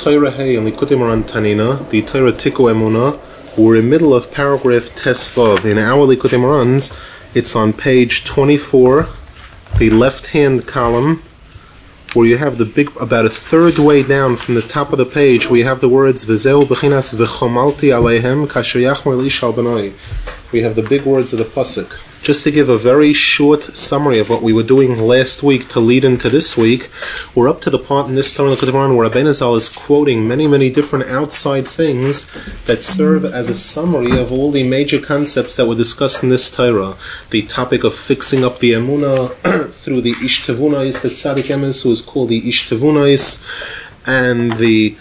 Torah Hey and Likutei Moharan Tanina, the Torah Tiku Emunah. We're in the middle of paragraph Tesvav. In our Likutei Moharans, it's on page 24, the left-hand column, where you have the big, about a third way down from the top of the page, where you have the words V'zeu b'chinas v'chomalti aleihem kasher yachmor ish al benoi. We have the big words of the pasuk. Just to give a very short summary of what we were doing last week to lead into this week, we're up to the part in this Torah Likutei Moharan where Rabbeinu Zal is quoting many different outside things that serve as a summary of all the major concepts that were discussed in this Torah. The topic of fixing up the Emunah through the Ish Tevunais, that Tzadik Emes, who is called the Ish Tevunais, and the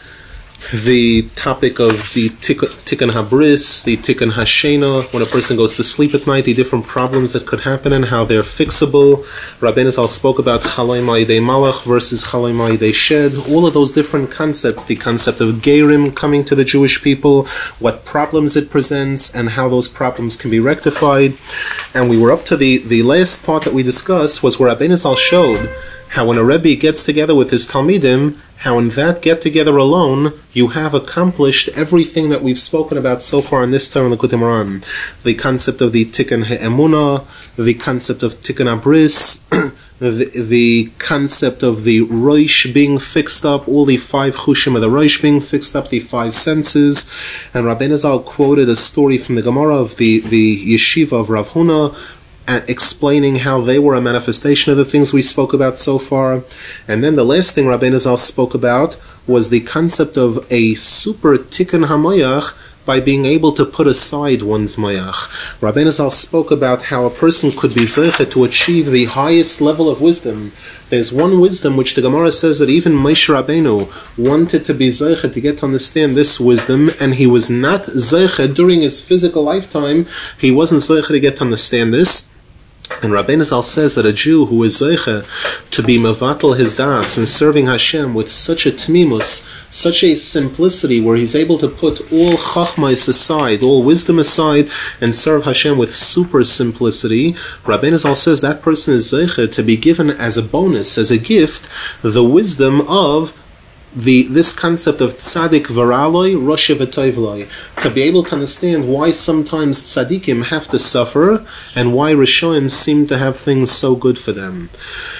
topic of the Tikkun Habris, the Tikkun Hashena, when a person goes to sleep at night, the different problems that could happen and how they're fixable. Rabbeinu Zal spoke about Chaloi Ma'idei Malach versus Chaloi Ma'idei Shed, all of those different concepts, the concept of Gerim coming to the Jewish people, what problems it presents, and how those problems can be rectified. And we were up to the last part that we discussed was where Rabbeinu Zal showed how when a Rebbe gets together with his Talmidim, how in that get-together alone, you have accomplished everything that we've spoken about so far in this Torah Likutei Moharan. The concept of the Tikkun Ha'emunah, the concept of Tikkun Habris, the concept of the Rosh being fixed up, all the 5 Chushim of the Rosh being fixed up, the 5 senses. And Rabbeinu Zal quoted a story from the Gemara of the yeshiva of Rav Huna, explaining how they were a manifestation of the things we spoke about so far. And then the last thing Rabbeinu Zal spoke about was the concept of a super tikkun hamayach by being able to put aside one's mayach. Rabbeinu Zal spoke about how a person could be zeicha to achieve the highest level of wisdom. There's one wisdom which the Gemara says that even Moshe Rabbeinu wanted to be zeicha to get to understand this wisdom, and he was not zeicha during his physical lifetime. He wasn't zeicha to get to understand this. And Rabbeinu Zal says that a Jew who is zeicha to be mevatel his das and serving Hashem with such a tmimus, such a simplicity, where he's able to put all chachmais aside, all wisdom aside, and serve Hashem with super simplicity, Rabbeinu Zal says that person is zeicha to be given as a bonus, as a gift, the wisdom of this concept of tzaddik v'raloi, roshe v'toivloi, to be able to understand why sometimes tzaddikim have to suffer and why rishonim seem to have things so good for them.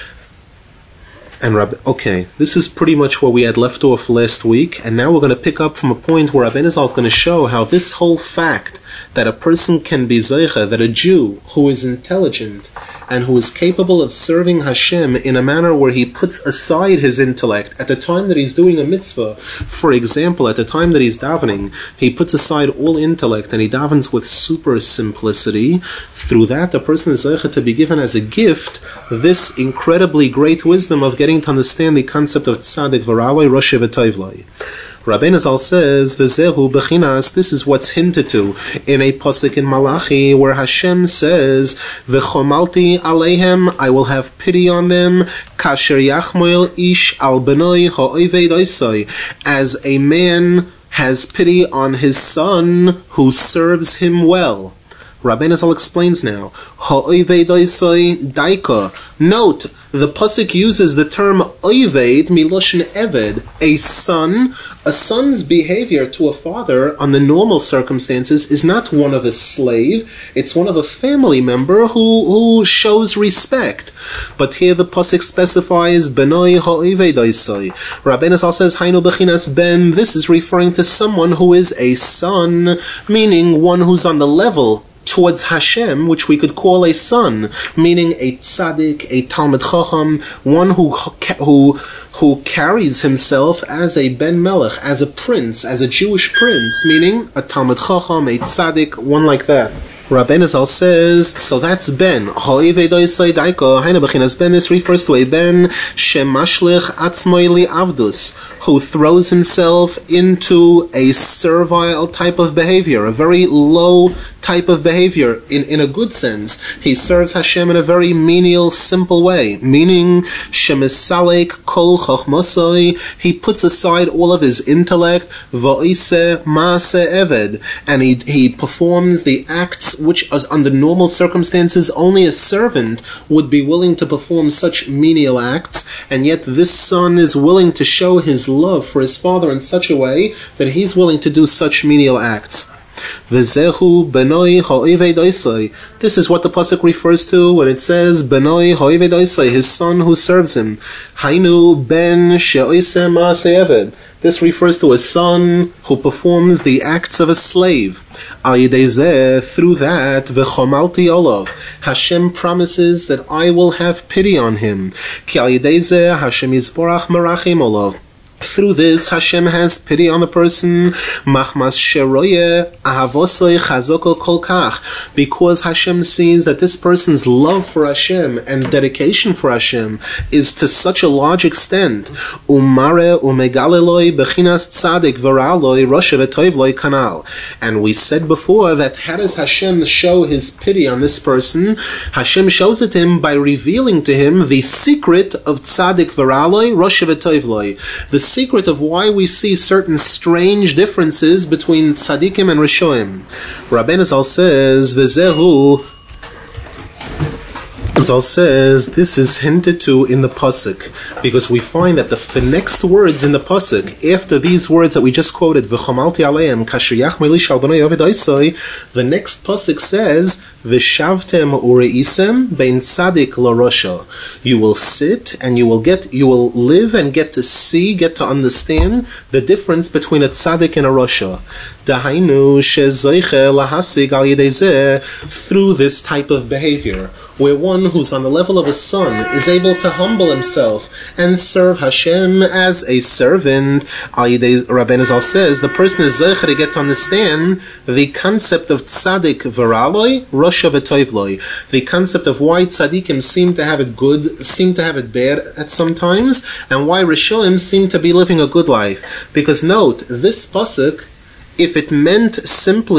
And okay, this is pretty much where we had left off last week, and now we're going to pick up from a point where Rabbeinu Zal is going to show how this whole fact that a person can be zeicha, that a Jew who is intelligent and who is capable of serving Hashem in a manner where he puts aside his intellect at the time that he's doing a mitzvah. For example, at the time that he's davening, he puts aside all intellect and he davens with super simplicity. Through that, the person is zeicha to be given as a gift this incredibly great wisdom of getting to understand the concept of tzaddik v'raloi, roshe v'toivloi. Rabbeinu Zal says, V'zehu b'chinas, this is what's hinted to in a pasuk in Malachi, where Hashem says, V'chomalti aleihem, I will have pity on them, kasher yachmoil ish al benoi ha'oivei doisoi, as a man has pity on his son who serves him well. Rabbeinu Zal explains now, ha'oivei doisoi daika. Note, the pasuk uses the term oived miloshen eved, a son. A son's behavior to a father on the normal circumstances is not one of a slave, it's one of a family member who shows respect. But here the pasuk specifies benoi ha'oived doisoi. Rabbeinu Zal says, hainu b'chinas ben, this is referring to someone who is a son, meaning one who's on the level towards Hashem, which we could call a son, meaning a tzaddik, a talmid chacham, one who carries himself as a ben melech, as a prince, as a Jewish prince, meaning a talmid chacham, a tzaddik, one like that. Rabbeinu Zal says, so that's ben. Ha'oivei doisoi daiko, hainu b'chinas ben, this refers to a ben shemashlich atzmoi li avdus, who throws himself into a servile type of behavior, a very low type of behavior in a good sense. He serves Hashem in a very menial, simple way, meaning shemisalek kol chachmasoi. He puts aside all of his intellect, va'ise maase eved, and he performs the acts which, as under normal circumstances, only a servant would be willing to perform such menial acts, and yet this son is willing to show his love for his father in such a way that he's willing to do such menial acts. V'zehu benoi ha'oved osai. This is what the pasuk refers to when it says benoi ha'oved osai, his son who serves him. Hainu ben she'oseh ma'aseh eved. This refers to a son who performs the acts of a slave. Al yedei zeh, through that, v'chomalti olav, Hashem promises that I will have pity on him. Ki al yedei zeh Hashem yizborach merachim olav. Through this, Hashem has pity on the person, machmas sheroye ahavosoi chazoko kol kach, because Hashem sees that this person's love for Hashem and dedication for Hashem is to such a large extent. Umare umegaleloi bechinas tzadik v'ra'aloi roshe v'toivloi kanal. And we said before that how does Hashem show his pity on this person? Hashem shows it to him by revealing to him the secret of tzadik v'ra'aloi roshe v'toivloi, the secret of why we see certain strange differences between tzaddikim and rishoim. Rabbeinu Zal says, "V'zehu." Zal says this is hinted to in the pasuk, because we find that the next words in the pasuk after these words that we just quoted, "V'chomalti aleim kasher yachmei lish al bnei oved osai," the next pasuk says, "V'shavtem ureisem bein tzadik l'rosha." You will sit and you will live and get to see, get to understand the difference between a tzaddik and a rosha. Dahainu shezoiche lahasig al yedei zeh, through this type of behavior, where one who's on the level of a son is able to humble himself and serve Hashem as a servant. Rabbeinu Zal says the person is zeicher to get to understand the concept of tzaddik v'ra'aloi, rosha v'toivloi, the concept of why tzaddikim seem to have it good, seem to have it bad at some times, and why rishoim seem to be living a good life. Because note, this pasuk, if it meant the simple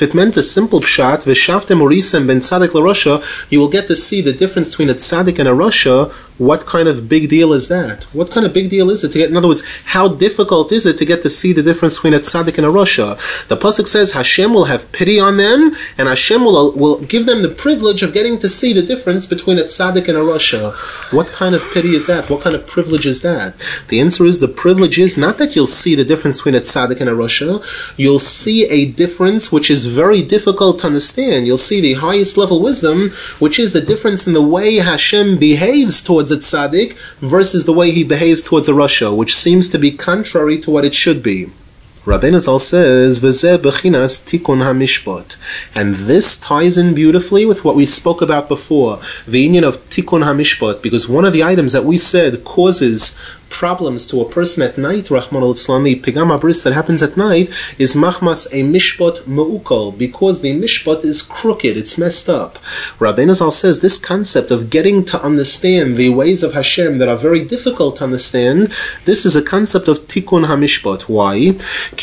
pshat, v'shavtem urisem ben tzaddik l'rosha, you will get to see the difference between a tzaddik and a rosha. What kind of big deal is that? What kind of big deal is it to get, in other words, how difficult is it to get to see the difference between a tzaddik and a rosha? The pasuk says Hashem will have pity on them, and Hashem will give them the privilege of getting to see the difference between a tzaddik and a rosha. What kind of pity is that? What kind of privilege is that? The answer is the privilege is not that you'll see the difference between a tzaddik and a rosha. You'll see a difference which is very difficult to understand. You'll see the highest level wisdom, which is the difference in the way Hashem behaves towards a tzaddik versus the way he behaves towards a rosha, which seems to be contrary to what it should be. Rabbeinu Zal says, "V'zeh bechinas tikun hamishpat," and this ties in beautifully with what we spoke about before, the union of tikun hamishpat, because one of the items that we said causes problems to a person at night, Rahman al-Islam, the pigam abris that happens at night, is machmas a mishpat me'ukal, because the mishpat is crooked, it's messed up. Rabbeinu Zal says this concept of getting to understand the ways of Hashem that are very difficult to understand, this is a concept of tikkun hamishpat. Why?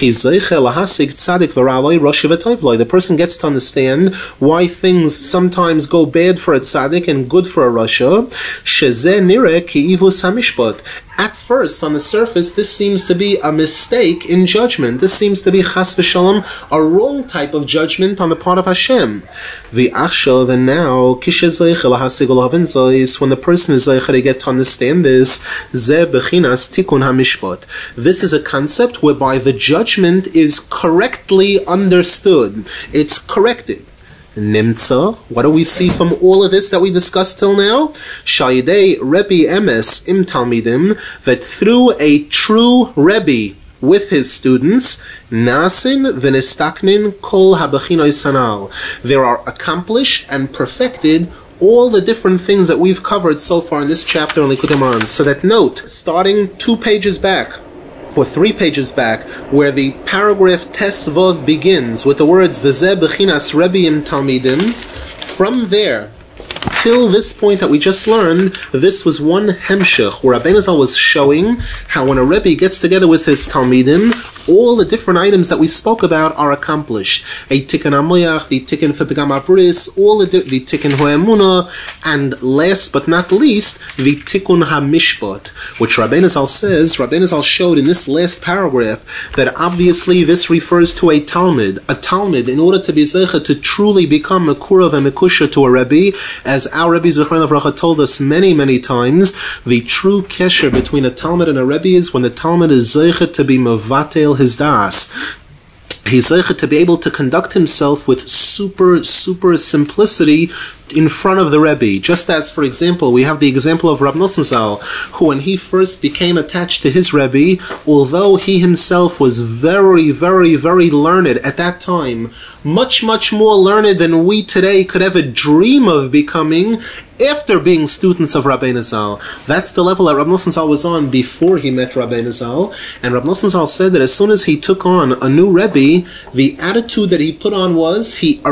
The person gets to understand why things sometimes go bad for a tzaddik and good for a rasha. Shezeh nireh ki ivus hamishpat. At first, on the surface, this seems to be a mistake in judgment. This seems to be chas v'shalom, a wrong type of judgment on the part of Hashem. The achshav, and now, when the person is zeicher to get to understand this, zeh bechinas tikun hamishpat. This is a concept whereby the judgment is correctly understood. It's corrected. Nimtza, what do we see from all of this that we discussed till now? Shayidei Rebbe Emes im Talmidim, that through a true Rebbe with his students, Nasin v'nestaknin kol habachinoi sanal, there are accomplished and perfected all the different things that we've covered so far in this chapter in Likutei Moharan. So that note, starting 2 pages back, or 3 pages back, where the paragraph Tesvav begins with the words V'zeh b'chinas Rebbeim Talmidim, from there, Till this point that we just learned, this was one hemshech, where Rabbeinu Zal was showing how when a Rebbe gets together with his Talmidim, all the different items that we spoke about are accomplished. A Tikkun HaMoyach, the Tikkun for Pegam HaBris, all the Tikkun HaEmunah, and last but not least, the Tikkun HaMishpat, which Rabbeinu Zal says, Rabbeinu Zal showed in this last paragraph that obviously this refers to a Talmud. A Talmud, in order to be Zeicha, to truly become Mekurav and Mekusha to a Rebbe, as our Rebbe Zichron Avracha told us many, many times, the true kesher between a Talmud and a Rebbe is when the Talmud is Zeicha to be Mevatel his das. He's Zeicha to be able to conduct himself with super simplicity in front of the Rebbe. Just as, for example, we have the example of Rab Nosson Zal, who when he first became attached to his Rebbe, although he himself was very learned at that time, much more learned than we today could ever dream of becoming after being students of Rabbeinu Zal. That's the level that Rab Nosson Zal was on before he met Rabbeinu Zal. And Rab Nosson Zal said that as soon as he took on a new Rebbe, the attitude that he put on was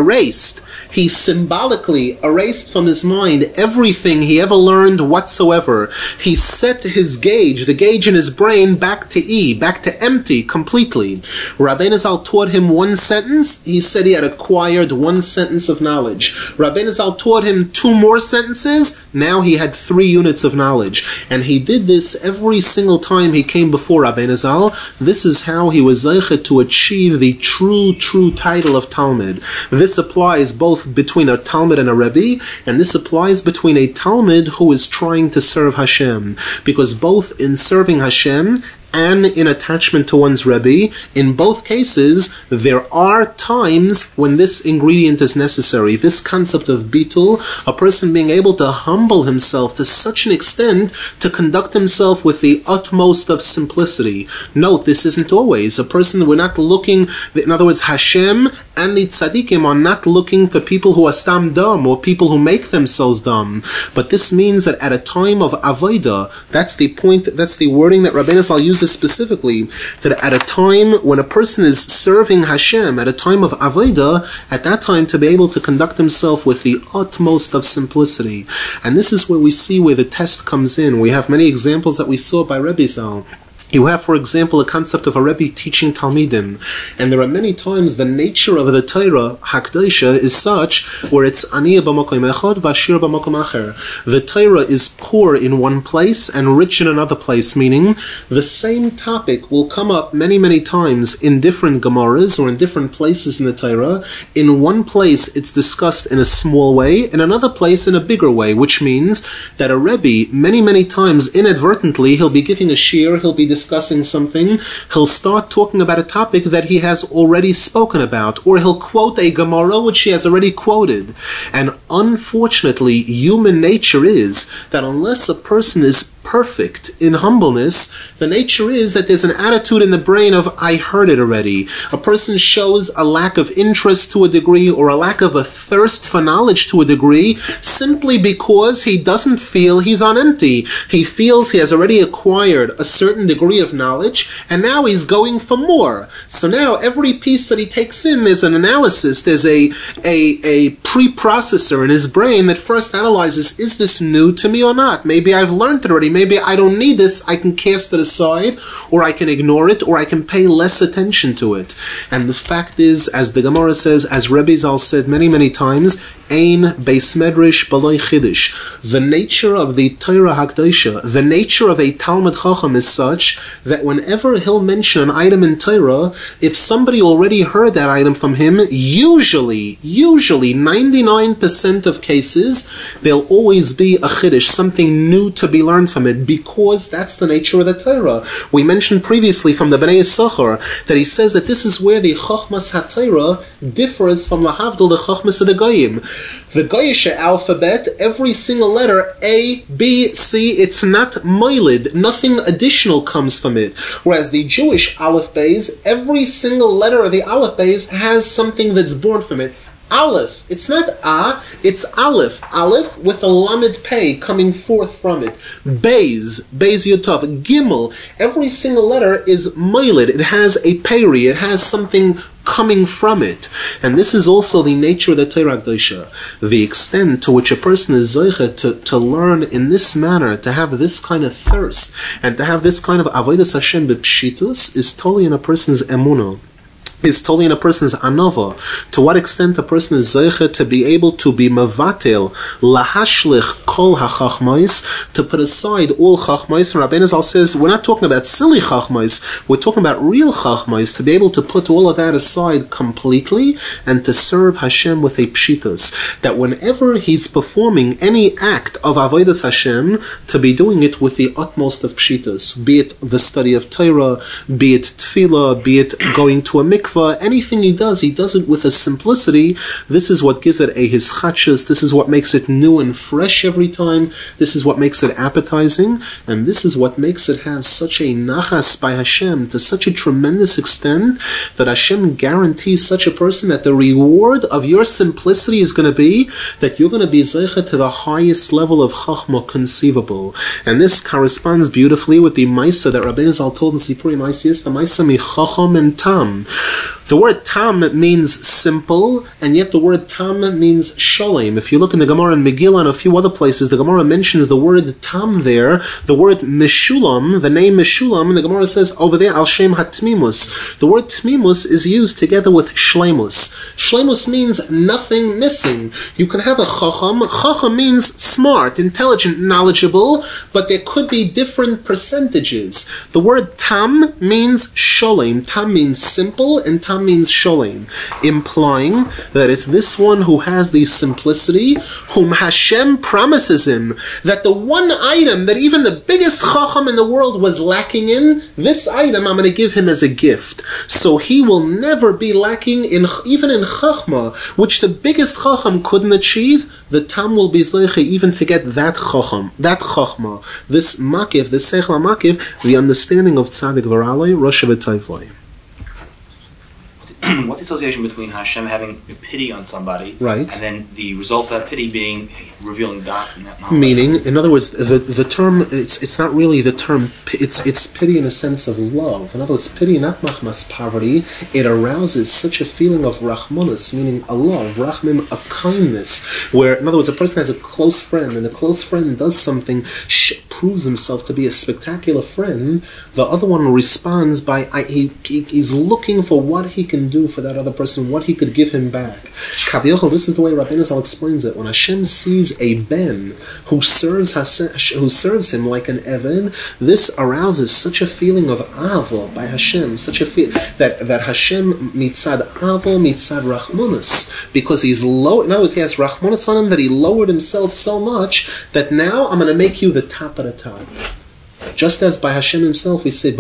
he symbolically erased from his mind everything he ever learned whatsoever. He set his gauge, the gauge in his brain, back to empty completely. Rabbeinu Zal taught him one sentence. He said he had acquired one sentence of knowledge. Rabbeinu Zal taught him two more sentences. Now he had 3 units of knowledge. And he did this every single time he came before Rabbeinu Zal. This is how he was zeicha to achieve the true title of Talmud. This applies both between a Talmud and a Rebbe, and this applies between a Talmud who is trying to serve Hashem. Because both in serving Hashem and in attachment to one's Rebbe, in both cases, there are times when this ingredient is necessary. This concept of bitul, a person being able to humble himself to such an extent to conduct himself with the utmost of simplicity. Note, this isn't always. A person, we're not looking, in other words, Hashem and the tzaddikim are not looking for people who are stam dumb or people who make themselves dumb. But this means that at a time of avodah, that's the point, that's the wording that Rabbeinu Zal uses specifically, that at a time when a person is serving Hashem, at a time of avodah, at that time to be able to conduct himself with the utmost of simplicity. And this is where we see where the test comes in. We have many examples that we saw by Rebbe Zal. You have, for example, a concept of a Rebbe teaching Talmidim, and there are many times the nature of the Torah Hakdosha is such where it's Aniyah b'makom echad v'ashir b'makom acher. The Torah is poor in one place and rich in another place, meaning the same topic will come up many times in different Gemaras or in different places in the Torah. In one place it's discussed in a small way, in another place in a bigger way, which means that a Rebbe many times inadvertently he'll be giving a shir, he'll be discussing something, he'll start talking about a topic that he has already spoken about, or he'll quote a Gemara which he has already quoted. And unfortunately, human nature is that unless a person is perfect in humbleness, the nature is that there's an attitude in the brain of, I heard it already. A person shows a lack of interest to a degree, or a lack of a thirst for knowledge to a degree, simply because he doesn't feel he's on empty. He feels he has already acquired a certain degree of knowledge, and now he's going for more. So now every piece that he takes in is an analysis. There's a pre-processor in his brain that first analyzes, is this new to me or not? Maybe I've learned it already. Maybe I don't need this. I can cast it aside, or I can ignore it, or I can pay less attention to it. And the fact is, as the Gemara says, as Rebbe Zal said many times, Ein beis medrash b'lo chiddush. The nature of the Torah Hakdosha, the nature of a Talmud Chacham is such that whenever he'll mention an item in Torah, if somebody already heard that item from him, usually 99% of cases, there'll always be a chiddush, something new to be learned from it, because that's the nature of the Torah. We mentioned previously from the Bnei Yisachar that he says that this is where the Chachmas HaTorah differs from Lahavdil, the Chachmas of the Goyim. The Goyish alphabet, every single letter, A, B, C, it's not moilid. Nothing additional comes from it. Whereas the Jewish Aleph Beis, every single letter of the Aleph Beis has something that's born from it. Aleph, it's not A, it's Aleph. Aleph with a Lamed Pei coming forth from it. Beis Yotov. Gimel, every single letter is moilid. It has a peri, it has something coming from it. And this is also the nature of the Torah Kedosha. The extent to which a person is zoiche to learn in this manner, to have this kind of thirst, and to have this kind of avodas Hashem b'pshitus, is totally in a person's emunah. Is totally in a person's anova. To what extent a person is zeiche to be able to be mavatel, lahashlich kol hachachmais, to put aside all chachmais. And Rabbeinu Zal says, we're not talking about silly chachmais, we're talking about real chachmais, to be able to put all of that aside completely and to serve Hashem with a pshitus. That whenever he's performing any act of avodas Hashem, to be doing it with the utmost of pshitus, be it the study of Torah, be it tefillah, be it going to a mikvah, anything he does it with a simplicity. This is what gives it a hischachus. This is what makes it new and fresh every time. This is what makes it appetizing, and this is what makes it have such a nachas by Hashem to such a tremendous extent that Hashem guarantees such a person that the reward of your simplicity is going to be that you're going to be zeicha to the highest level of chachma conceivable. And this corresponds beautifully with the Maisa that Rabbeinu Zal told in Sipuri Maisiyas, the Maisa mi chacham and tam. The word tam means simple, and yet the word tam means sholem. If you look in the Gemara in Megillah and a few other places, the Gemara mentions the word tam there, the word Meshulam, the name Meshulam, and the Gemara says over there, al shem hatmimus. The word tmimus is used together with shlemus. Shlemus means nothing missing. You can have a chacham. Chacham means smart, intelligent, knowledgeable, but there could be different percentages. The word tam means sholem. Tam means simple, and tam means sholem, implying that it's this one who has the simplicity, whom Hashem promises him that the one item that even the biggest chacham in the world was lacking in, this item I'm going to give him as a gift. So he will never be lacking even in chachma, which the biggest chacham couldn't achieve. The tam will be zeiche even to get that chacham, that chachma, this makif, this seichel makif, the understanding of tzaddik v'ralei, Rosh v'tayvlei. What's the association between Hashem having pity on somebody, right, and then the result of that pity being revealing God? Meaning, in other words, the term, it's not really the term, it's pity in a sense of love. In other words, pity, not machmas, poverty. It arouses such a feeling of rachmanus, meaning a love, rachmim, a kindness, where, in other words, a person has a close friend, and the close friend does something, proves himself to be a spectacular friend. The other one responds by, he's looking for what he can do for that other person, what he could give him back. Kaviyachol, this is the way Rabbeinu Zal explains it. When Hashem sees a ben who serves him like an Evan, this arouses such a feeling of avo by Hashem, such a feel that Hashem mitzad avo, mitzad rachmanus, because he's low. In other words, he has rachmanus on him that he lowered himself so much that now I'm going to make you the top of the top. Just as by Hashem himself we say,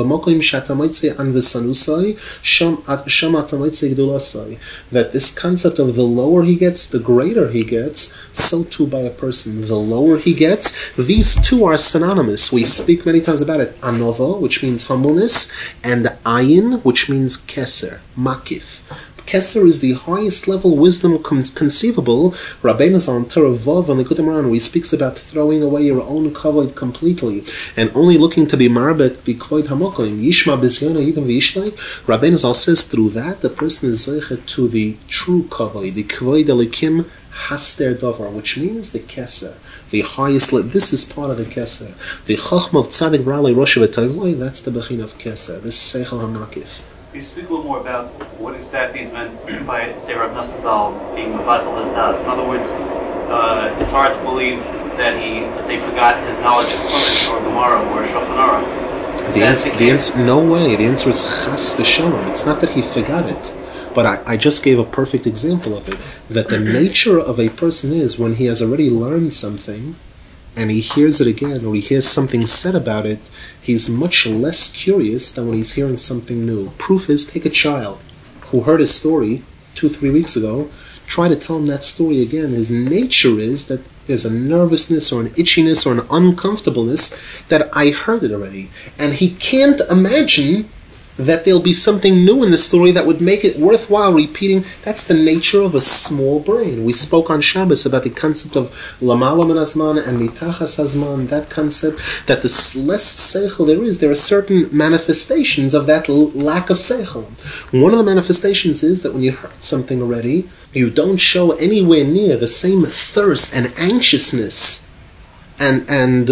that this concept of the lower he gets, the greater he gets, so too by a person. The lower he gets, these two are synonymous. We speak many times about it. Anova, which means humbleness, and ayin, which means keser, makif. Keser is the highest level wisdom conceivable. Rabbeinu Zal on Torah Vav on the Likutei Moharan, where he speaks about throwing away your own kavod completely and only looking to be marbet b'kvod hamokim yishma b'ziona yidam v'yishlai. Rabbeinu Zal says through that the person is zeichet to the true kavod, the kvod elikim haster davar, which means the keser, the highest. This is part of the keser. The chachma of tzaddik v'ralei rosh v'tayvlei, that's the bechin of keser. This seichel hamakif. Can you speak a little more about what exactly is meant by, say, Rav Nosson Zal being Mevatel his das? In other words, it's hard to believe that he, let's say, forgot his knowledge of Chumash or Gemara or Shulchan Aruch. The answer, no way. The answer is chas v'shalom. It's not that he forgot it, but I just gave a perfect example of it. That the nature of a person is when he has already learned something, and he hears it again, or he hears something said about it, he's much less curious than when he's hearing something new. Proof is, take a child who heard a story 2-3 weeks ago, try to tell him that story again. His nature is that there's a nervousness or an itchiness or an uncomfortableness that I heard it already. And he can't imagine that there'll be something new in the story that would make it worthwhile repeating. That's the nature of a small brain. We spoke on Shabbos about the concept of Lamala min Hazman and Mitachas Hazman, that concept that the less seichel there are certain manifestations of that lack of seichel. One of the manifestations is that when you heard something already, you don't show anywhere near the same thirst and anxiousness and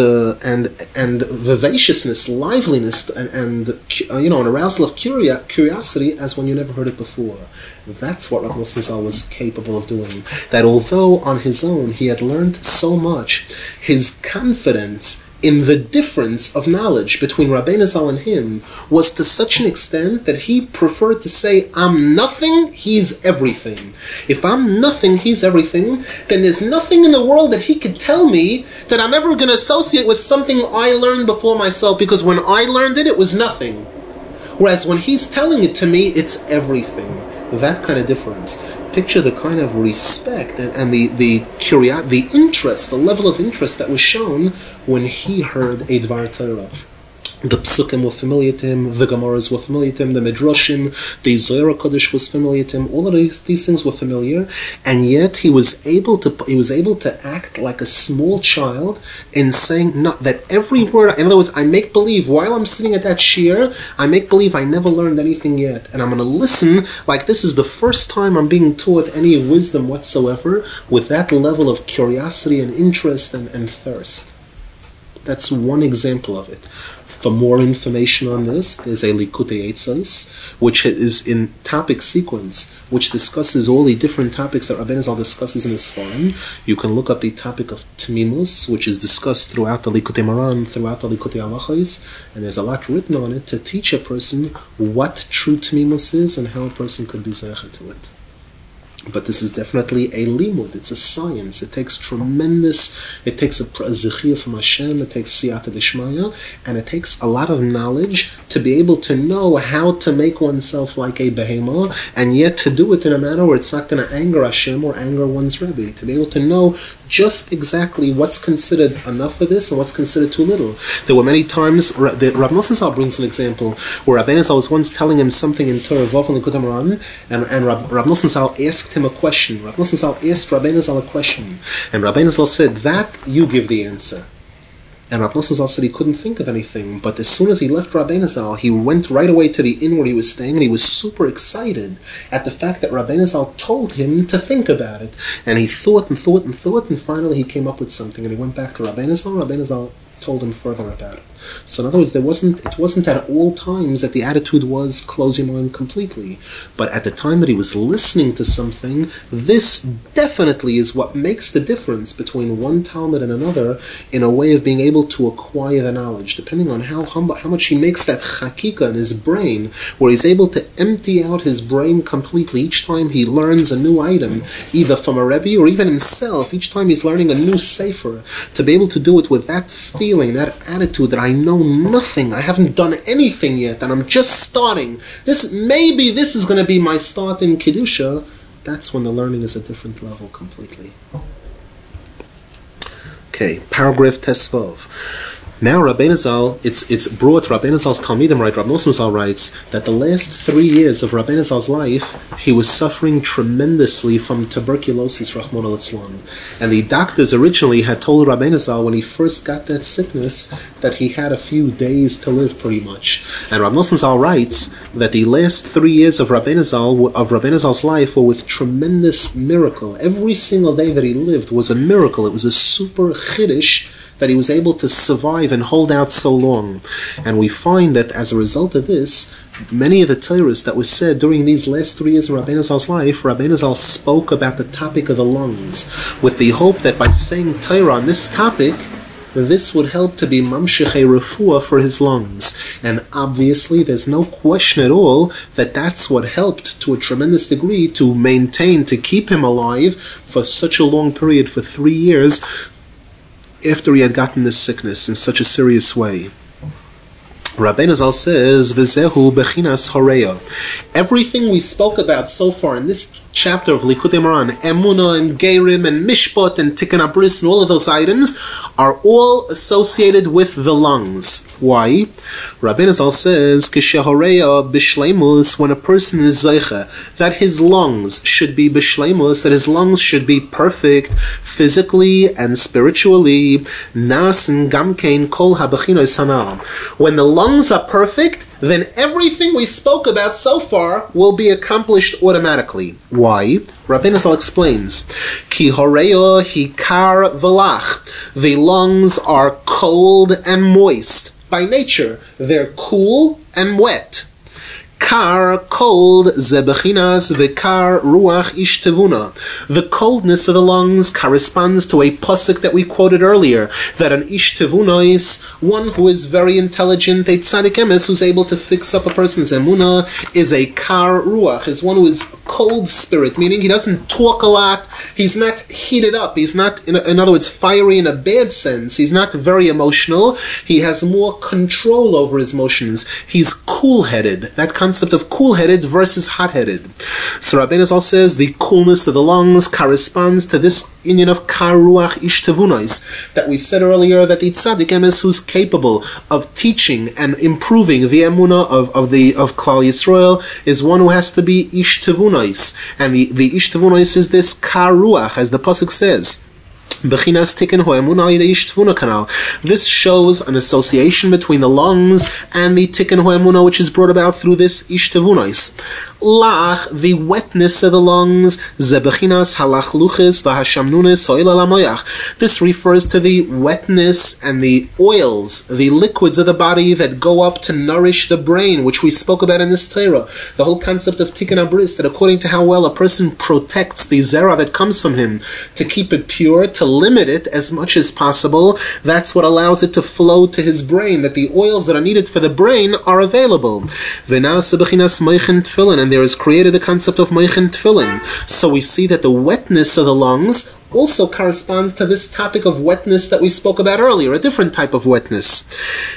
vivaciousness, liveliness, and an arousal of curiosity as when you never heard it before. That's what Rav Nosson Zal was capable of doing. That although on his own he had learned so much, his confidence in the difference of knowledge between Rabbeinu Zal and him was to such an extent that he preferred to say, I'm nothing, he's everything. If I'm nothing, he's everything, then there's nothing in the world that he could tell me that I'm ever going to associate with something I learned before myself, because when I learned it, it was nothing. Whereas when he's telling it to me, it's everything. That kind of difference. Picture the kind of respect and the curiosity, the interest, the level of interest that was shown when he heard a Dvar Torah. The Psukim were familiar to him, the Gemaras were familiar to him, the Midrashim, the Zohar HaKadosh was familiar to him. All of these things were familiar, and yet he was able to act like a small child in saying not that every word. In other words, I make believe while I'm sitting at that shiur, I make believe I never learned anything yet, and I'm going to listen like this is the first time I'm being taught any wisdom whatsoever, with that level of curiosity and interest and thirst. That's one example of it. For more information on this, there's a Likutei Eitzos, which is in topic sequence, which discusses all the different topics that Rabbeinu Zal discusses in his forum. You can look up the topic of Tmimus, which is discussed throughout the Likutei Moharan, throughout the Likutei Halachos, and there's a lot written on it to teach a person what true Tmimus is and how a person could be zeicha to it. But this is definitely a limud. It's a science. It takes a zechiyah from Hashem, it takes siyata d'shmaya, and it takes a lot of knowledge to be able to know how to make oneself like a behemah, and yet to do it in a manner where it's not going to anger Hashem or anger one's Rebbe. To be able to know just exactly what's considered enough for this and what's considered too little. There were many times, Rav Nosson Zal brings an example, where Rabbeinu Zal was once telling him something in Torah Vov and Likutei Moharan, and Rav Nosson Zal asked him a question. Rav Nosson Zal asked Rabbeinu Zal a question, and Rabbeinu Zal said, that you give the answer. And Rav Nosson Zal said he couldn't think of anything, but as soon as he left Rabbeinu Zal, he went right away to the inn where he was staying, and he was super excited at the fact that Rabbeinu Zal told him to think about it. And he thought, and finally he came up with something, and he went back to Rabbeinu Zal. Rabbeinu Zal told him further about it. So in other words, it wasn't at all times that the attitude was close your mind completely. But at the time that he was listening to something, this definitely is what makes the difference between one Talmud and another in a way of being able to acquire the knowledge, depending on how much he makes that chakika in his brain, where he's able to empty out his brain completely each time he learns a new item, either from a Rebbe or even himself, each time he's learning a new sefer, to be able to do it with that feeling, that attitude that I know nothing, I haven't done anything yet, and I'm just starting. This is going to be my start in Kedusha. That's when the learning is a different level completely. Okay, paragraph Tesvav. Now Rabbeinu Zal, it's brought, Rabbeinu Zal's Talmidim write, Rav Nosson Zal writes, that the last 3 years of Rabbeinu Zal's life, he was suffering tremendously from tuberculosis, Rahman al-Islam. And the doctors originally had told Rabbeinu Zal when he first got that sickness that he had a few days to live pretty much. And Rav Nosson Zal writes that the last 3 years of Rabbeinu Zal's life were with tremendous miracle. Every single day that he lived was a miracle. It was a super chiddush that he was able to survive and hold out so long. And we find that as a result of this, many of the Torahs that was said during these last 3 years of Rabbeinu Zal's life, Rabbeinu Zal spoke about the topic of the lungs, with the hope that by saying Torah on this topic, this would help to be mamshechei refuah for his lungs. And obviously there's no question at all that that's what helped to a tremendous degree to maintain, to keep him alive for such a long period, for 3 years, after he had gotten this sickness in such a serious way. Rabbeinu Zal says, V'zehu bechinas horeya. Everything we spoke about so far in this chapter of Likutei Moharan, Emunah and Geirim and Mishpat and Tikkun Abris and all of those items are all associated with the lungs. Why? Rabbeinu Zal says, Kishehoreya b'shleimus, when a person is zeicha, that his lungs should be b'shleimus, that his lungs should be perfect physically and spiritually. Nas and gamkein kol habachinois hanal. When the lungs are perfect, then everything we spoke about so far will be accomplished automatically. Why? Rabbeinu Zal explains, Ki horeya hikar velach. The lungs are cold and moist. By nature, they're cool and wet. Kar, cold, zebechinas, v'kar, ruach, ishtevuna. The coldness of the lungs corresponds to a pasuk that we quoted earlier, that an ishtevuna is one who is very intelligent, a tzaddik emes who's able to fix up a person's emunah, is a kar ruach, is one who is cold spirit, meaning he doesn't talk a lot, he's not heated up, he's not, in other words, fiery in a bad sense, he's not very emotional, he has more control over his emotions, he's cool-headed. That concept of cool-headed versus hot-headed. So Rabbeinu Zal says the coolness of the lungs corresponds to this union of kar ruach ishtevunos that we said earlier, that the tzaddik emes who's capable of teaching and improving the emunah of Klal Yisrael is one who has to be ishtevunos, and the ishtevunos is this kar ruach, as the pasuk says. This shows an association between the lungs and the tikkun ha'emunah, which is brought about through this ishtevunos. Lach, the wetness of the lungs, zebechinas halachluches v'hashamnunes soil alamoyach. This refers to the wetness and the oils, the liquids of the body that go up to nourish the brain, which we spoke about in this Torah. The whole concept of tikkun abris, that according to how well a person protects the zera that comes from him, to keep it pure, to limit it as much as possible, that's what allows it to flow to his brain, that the oils that are needed for the brain are available. And there is created the concept of Meichen Tefillin. So we see that the wetness of the lungs also corresponds to this topic of wetness that we spoke about earlier, a different type of wetness.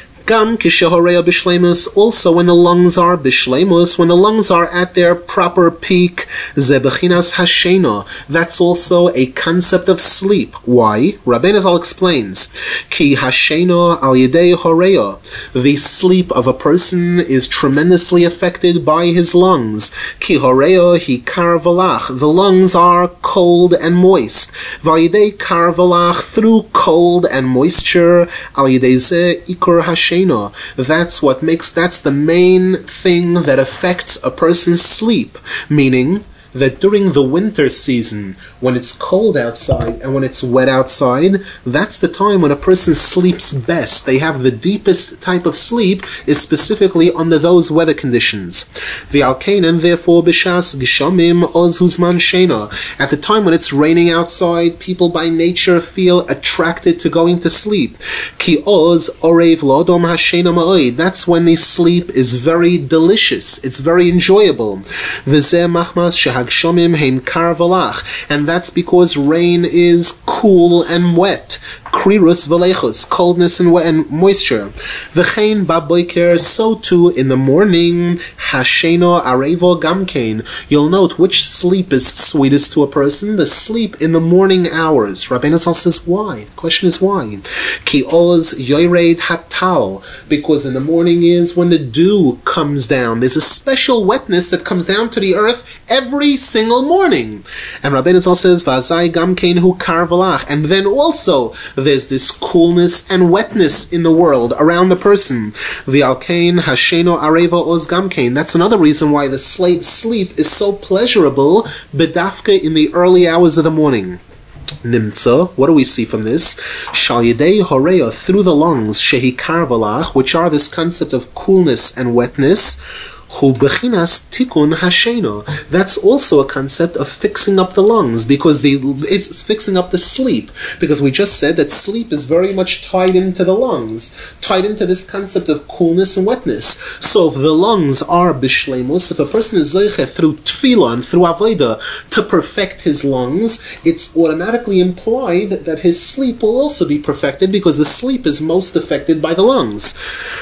Gam kishehoreya b'shleimus, also when the lungs are b'shleimus, when the lungs are at their proper peak, zebechinas hashena, that's also a concept of sleep. Why? Rabbeinu Zal explains, ki hashena al yedei horeya, the sleep of a person is tremendously affected by his lungs. Ki horeya hi kar velach, the lungs are cold and moist. V'yedei kar velach, through cold and moisture, al yedei ze ikor hashena, that's the main thing that affects a person's sleep, meaning that during the winter season, when it's cold outside and when it's wet outside, that's the time when a person sleeps best. They have the deepest type of sleep is specifically under those weather conditions. V'alkein, therefore, b'shas gishamim oz huzman shena. At the time when it's raining outside, people by nature feel attracted to going to sleep. Ki oz orev lodom hashena ma'od. That's when the sleep is very delicious. It's very enjoyable. V'zeh machmas shehag shomim heim kar velach, and that's because rain is cool and wet. Krirus velechus, coldness and moisture. V'chein baboiker, so too in the morning. Hasheno arevo gamkein. You'll note which sleep is sweetest to a person. The sleep in the morning hours. Rabbeinu Zal says why. The question is why. Ki oz yored hatal, because in the morning is when the dew comes down. There's a special wetness that comes down to the earth every single morning. And Rabbeinu Zal says v'azai gamkein hu kar velach, and then also there's this coolness and wetness in the world around the person. V'alkein hasheno areva oz gamkein. That's another reason why the sleep is so pleasurable, bedafka, in the early hours of the morning. Nimtza, what do we see from this? Shal yedei horeya, through the lungs, shehi kar velach, which are this concept of coolness and wetness. Hu bechinas tikun hashena. That's also a concept of fixing up the lungs, because it's fixing up the sleep. Because we just said that sleep is very much tied into the lungs, tied into this concept of coolness and wetness. So if the lungs are bishleimus, if a person is zeiche through tefillah and through avodah to perfect his lungs, it's automatically implied that his sleep will also be perfected, because the sleep is most affected by the lungs.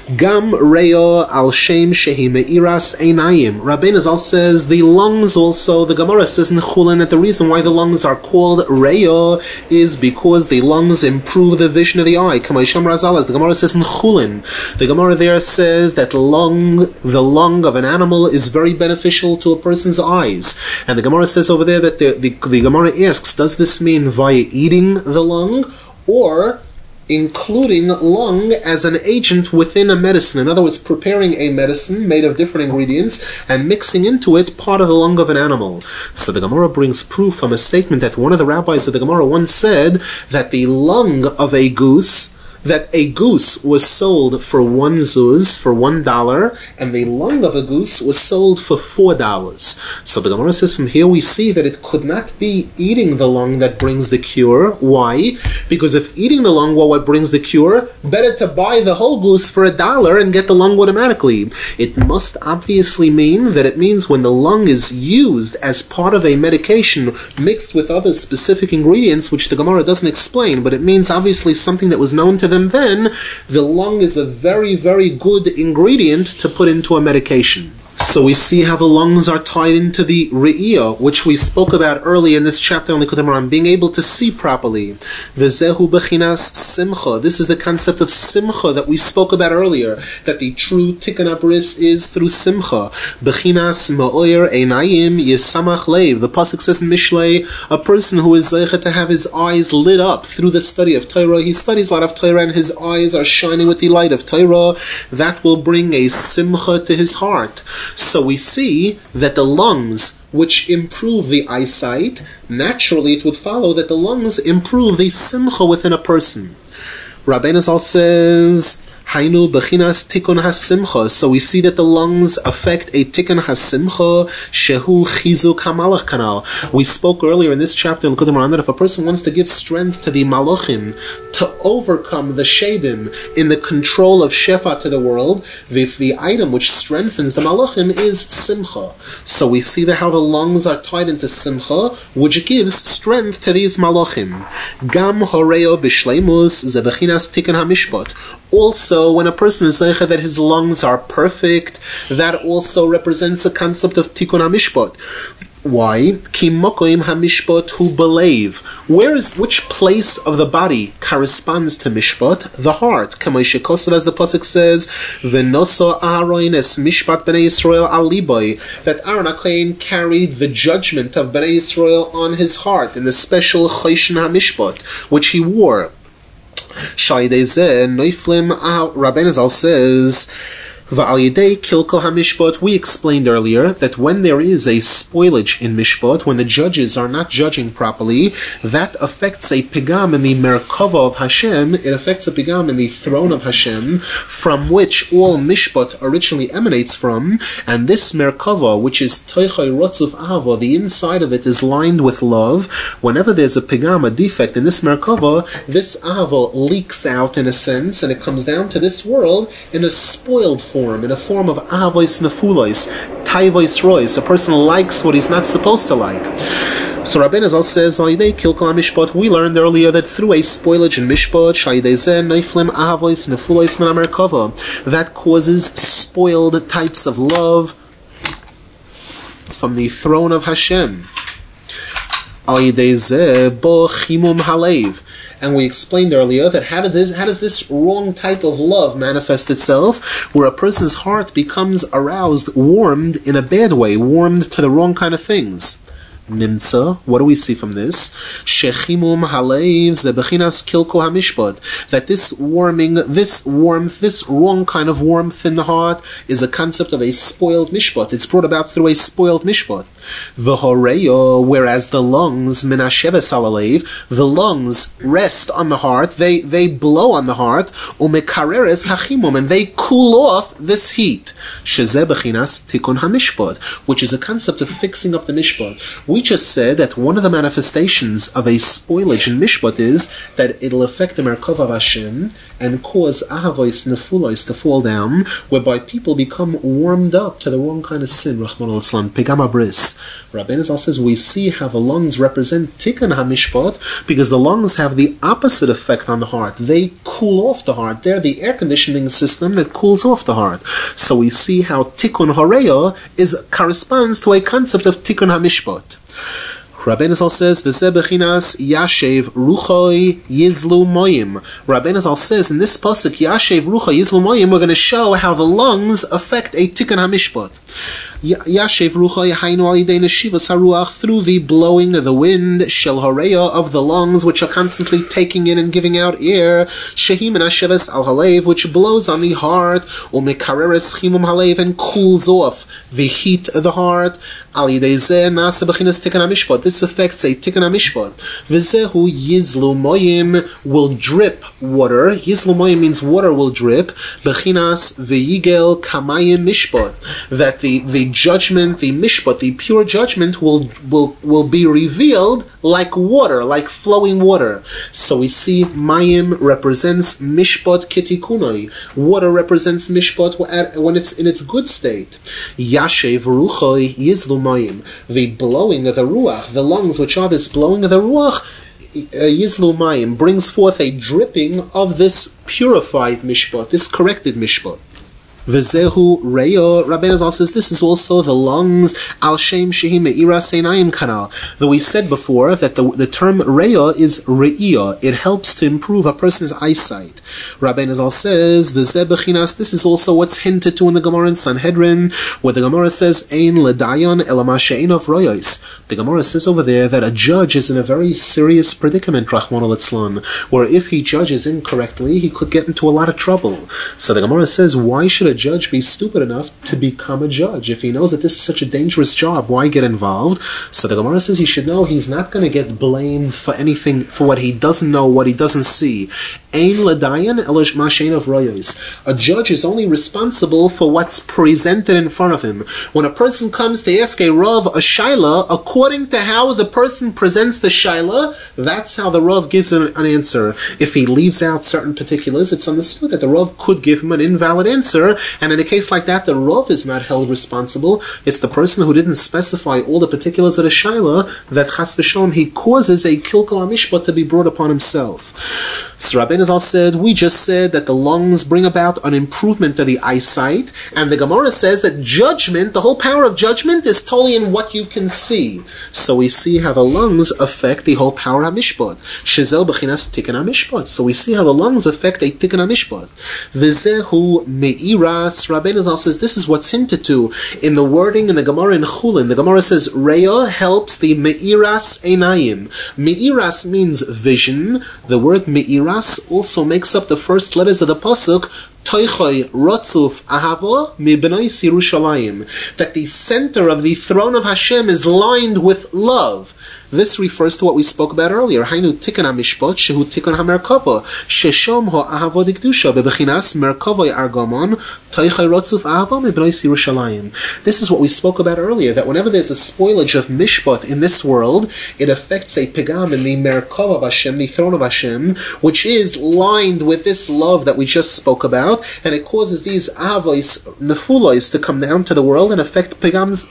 Gam Reo al Shem Shehi Me'iras Einayim. Rabbeinu Zal says the lungs also, the Gemara says in Chulin that the reason why the lungs are called Reo is because the lungs improve the vision of the eye. Kamaisham Razal, as the Gemara says in Chulin. The Gemara there says that the lung of an animal is very beneficial to a person's eyes. And the Gemara says over there that the Gemara asks, does this mean via eating the lung or including lung as an agent within a medicine? In other words, preparing a medicine made of different ingredients and mixing into it part of the lung of an animal. So the Gemara brings proof from a statement that one of the rabbis of the Gemara once said that the lung of a goose was sold for one zuz, for $1, and the lung of a goose was sold for $4. So the Gemara says from here we see that it could not be eating the lung that brings the cure. Why? Because if eating the lung were what brings the cure, better to buy the whole goose for $1 and get the lung automatically. It must obviously mean that it means when the lung is used as part of a medication mixed with other specific ingredients, which the Gemara doesn't explain, but it means obviously something that was known to them then, the lung is a very, very good ingredient to put into a medication. So we see how the lungs are tied into the re'iyah, which we spoke about early in this chapter on Likutei Moharan, being able to see properly. V'zehu b'chinas simcha. This is the concept of simcha that we spoke about earlier, that the true tikkun abris is through simcha. B'chinas ma'oyer einayim yisamach leiv. The pasuk says in Mishlei, a person who is zeicha to have his eyes lit up through the study of Torah. He studies a lot of Torah and his eyes are shining with the light of Torah. That will bring a simcha to his heart. So we see that the lungs, which improve the eyesight, naturally it would follow that the lungs improve the simcha within a person. Rabbeinu Zal says, Hainu bechinas tikkun hasimcha. So we see that the lungs affect a tikkun hasimcha, shehu chizuk hamalach kanal. We spoke earlier in this chapter in Likutei Moharan that if a person wants to give strength to the malachim to overcome the shedim in the control of shefa to the world, the item which strengthens the malachim is simcha. So we see that how the lungs are tied into simcha, which gives strength to these malachim. Gam horeo b'shleimus ze bechinas tikkun hamishpat. Also, when a person is zeicha that his lungs are perfect, that also represents a concept of tikkun hamishpat. Why? Ki mokoim hamishpat hu belev. Which place of the body corresponds to mishpat? The heart. Kamei shekosav, as the pasuk says, v'noso Aaron es mishpat bnei Yisrael al liboy. That Aaron HaKohen carried the judgment of bnei Yisrael on his heart in the special choshen hamishpat which he wore. Rabbeinu Zal says, we explained earlier that when there is a spoilage in mishpat, when the judges are not judging properly, that affects a pigam in the merkava of Hashem. It affects a pigam in the throne of Hashem, from which all mishpat originally emanates from. And this merkava, which is toichai rotzuf ahava, the inside of it is lined with love. Whenever there's a pigam, a defect in this merkava, this ahava leaks out in a sense, and it comes down to this world in a spoiled form, in a form of ahavois nefulois, taivois rois. A person likes what he's not supposed to like. So Rabbeinu Zal says, we learned earlier that through a spoilage in mishpat, that causes spoiled types of love from the throne of Hashem. And we explained earlier that how does this wrong type of love manifest itself, where a person's heart becomes aroused, warmed in a bad way, warmed to the wrong kind of things. Nimtza, what do we see from this? Shechimum haleiv ze bechinas kilkol hamishpat. That this warmth, this wrong kind of warmth in the heart is a concept of a spoiled mishpat. It's brought about through a spoiled mishpat. V'horeyo, whereas the lungs, minasheves haleiv, the lungs rest on the heart, they blow on the heart, umekareres hachimum, and they cool off this heat. Sheze bechinas tikkun hamishpat, which is a concept of fixing up the mishpat. We just said that one of the manifestations of a spoilage in mishpat is that it'll affect the merkava of Hashem and cause ahavois nefulois to fall down, whereby people become warmed up to the wrong kind of sin, Rahman al-Islam, pigam abris. lungs. Rabbeinu Zal says we see how the lungs represent Tikkun HaMishpat because the lungs have the opposite effect on the heart. They cool off the heart. They're the air conditioning system that cools off the heart. So we see how Tikkun Hareya corresponds to a concept of Tikkun HaMishpat. Rabbeinu Zal says, "V'zeh bechinas yashev ruchoi yizlu moyim." Rabbeinu Zal says in this pasuk, "Yashev ruchoi yizlu moyim," we're going to show how the lungs affect a Tikkun HaMishpat. Yashev ruchoi hainu al yidei neshivas haruach, through the blowing of the wind, shel hareya, of the lungs, which are constantly taking in and giving out air, shehim and asheves al halev, which blows on the heart, umekareres chimum halev, and cools off the heat of the heart. Al yidei zeh nasa bechinas Tikkun HaMishpat. This affects a Tikkun HaMishpat. V'zehu yizlu moyim, will drip water. Yizlu moyim means water will drip. Bechinas v'yigel kamayim mishpat, that the judgment, the mishpat, the pure judgment will be revealed like water, like flowing water. So we see mayim represents mishpat kitikunai. Water represents mishpat when it's in its good state. Yashev ruchoi yizlu mayim, the blowing of the ruach, the lungs, which are this blowing of the ruach, yizlu mayim, brings forth a dripping of this purified mishpat, this corrected mishpat. V'zehu reyo, Rabbeinu Zal says this is also the lungs, al shem shehi me'iras einayim kanal. Though we said before that the term reyo is re'iyah, it helps to improve a person's eyesight. Rabbeinu Zal says, v'zeh bechinas, this is also what's hinted to in the Gemara in Sanhedrin, where the Gemara says, ein ledayon elama she'enov royos. The Gemara says over there that a judge is in a very serious predicament, Rachmana litzlan, where if he judges incorrectly, he could get into a lot of trouble. So the Gemara says, why should a judge be stupid enough to become a judge? If he knows that this is such a dangerous job, why get involved? So the Gemara says he should know he's not going to get blamed for anything, for what he doesn't know, what he doesn't see. Ein ledayan elish mashein of royos. A judge is only responsible for what's presented in front of him. When a person comes to ask a Rav a shaila, according to how the person presents the shaila, that's how the Rav gives an answer. If he leaves out certain particulars, it's understood that the Rav could give him an invalid answer, and in a case like that, the Rav is not held responsible. It's the person who didn't specify all the particulars of the shaila that chas v'shalom he causes a kilkul hamishpat to be brought upon himself. So Rabbeinu Zal said, we just said that the lungs bring about an improvement of the eyesight, and the Gemara says that judgment, the whole power of judgment, is totally in what you can see. So we see how the lungs affect the whole power of mishpat. Shezel b'chinas tikkun hamishpat. So we see how the lungs affect a tikkun hamishpat. V'zehu me'iras. Rabbeinu Zal says this is what's hinted to in the wording in the Gemara in Chulin. The Gemara says Reya helps the me'iras einayim. Me'iras means vision. The word me'iras also makes up the first letters of the pasuk Toichoi Rotzuf Ahava Mibnais Yerushalayim, that the center of the throne of Hashem is lined with love. This refers to what we spoke about earlier. Hainu Tikkun HaMishpat Shehu Tikkun HaMerkava Sheshom HaAhava Dikdusha Bebechinas Merkavoi Argamon Toichoi Rotzuf Ahava Mibnais Yerushalayim. This is what we spoke about earlier, that whenever there's a spoilage of Mishpat in this world, it affects a Pegam in the Merkava of Hashem, the throne of Hashem, which is lined with this love that we just spoke about, and it causes these avos, nefulos, to come down to the world and affect pegamim,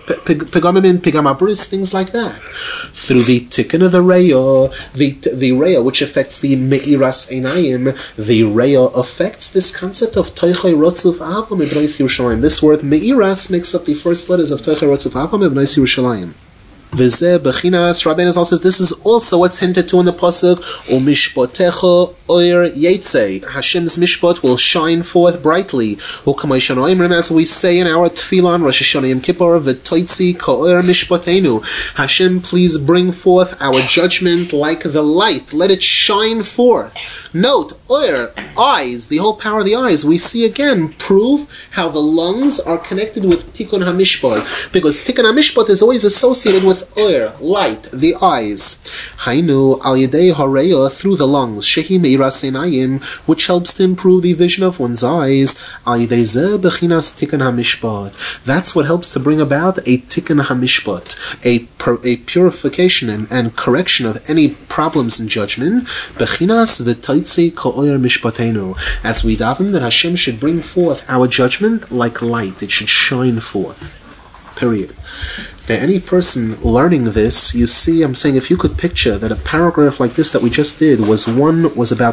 pegamabris, things like that. Through the tikkun of the reya, the reya, which affects the me'iras einayim, the reya affects this concept of toichai rotzuf ava mebnais Yerushalayim. This word me'iras makes up the first letters of toichai rotzuf ava mebnais Yerushalayim. V'zeh b'chinas, Rabbeinu Zal says this is also what's hinted to in the pasuk, u'mishpotecha oir yetzei, Hashem's mishpat will shine forth brightly. U'kamayshanu imrim, as we say in our tefillah on Rosh Hashanah Yom Kippur, v'toitzi ka'oir mishpatenu, Hashem, please bring forth our judgment like the light, let it shine forth. Note, oir, eyes, the whole power of the eyes. We see again proof how the lungs are connected with tikkun hamishpat, because tikkun hamishpat is always associated with oir, light, the eyes. Hainu al yedei hareya, through the lungs, shehi meiras einayim, which helps to improve the vision of one's eyes. Al yedei zeh bechinas tikkun hamishpat. That's what helps to bring about a tikkun hamishpat, a purification and correction of any problems in judgment. Bechinas v'toitzi ka'oir mishpatenu, as we daven that Hashem should bring forth our judgment like light; it should shine forth. period. Now, any person learning this, you see, I'm saying, if you could picture that a paragraph like this that we just did was about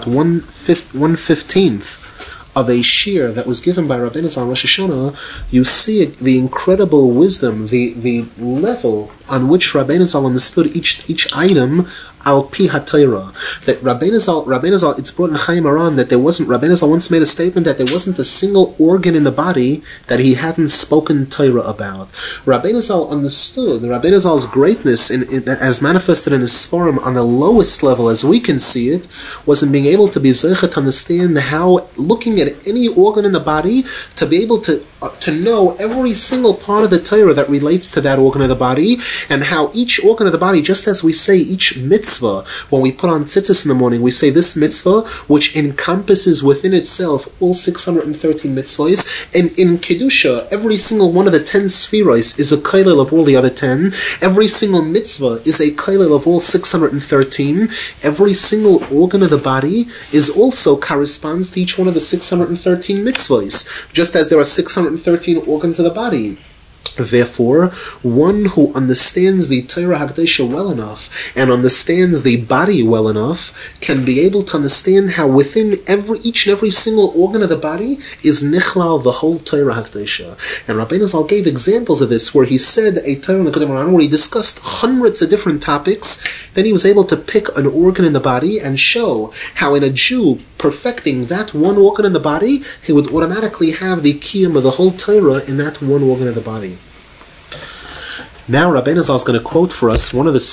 1/15th of a shir that was given by Rabbeinu Zal Rosh Hashanah, you see the incredible wisdom, the level on which Rabbeinu Zal understood each item al pi ha-Torah. That Rabbeinu Zal, it's brought in Chaim Aran that Rabbeinu Zal once made a statement that there wasn't a single organ in the body that he hadn't spoken Torah about. Rabbeinu Zal understood Rabbeinu Zal's greatness as manifested in his forum on the lowest level, as we can see it, was in being able to be zeicha to understand how, looking at any organ in the body, to be able to know every single part of the Torah that relates to that organ of the body, and how each organ of the body, just as we say each mitzvah, when we put on tzitzis in the morning, we say this mitzvah, which encompasses within itself all 613 mitzvahs, and in Kedusha, every single one of the 10 spheros is a kailel of all the other 10, every single mitzvah is a kailel of all 613, every single organ of the body corresponds to each one of the 613 mitzvahs, just as there are 613 organs of the body. Therefore, one who understands the Torah HaKadosh well enough and understands the body well enough can be able to understand how within each and every single organ of the body is nichlal the whole Torah HaKadosh. And Rabbeinu Zal gave examples of this where he said a Torah where he discussed hundreds of different topics. Then he was able to pick an organ in the body and show how in a Jew perfecting that one organ in the body, he would automatically have the kiyum of the whole Torah in that one organ of the body. Now Rabbeinu Zal is going to quote for us one of the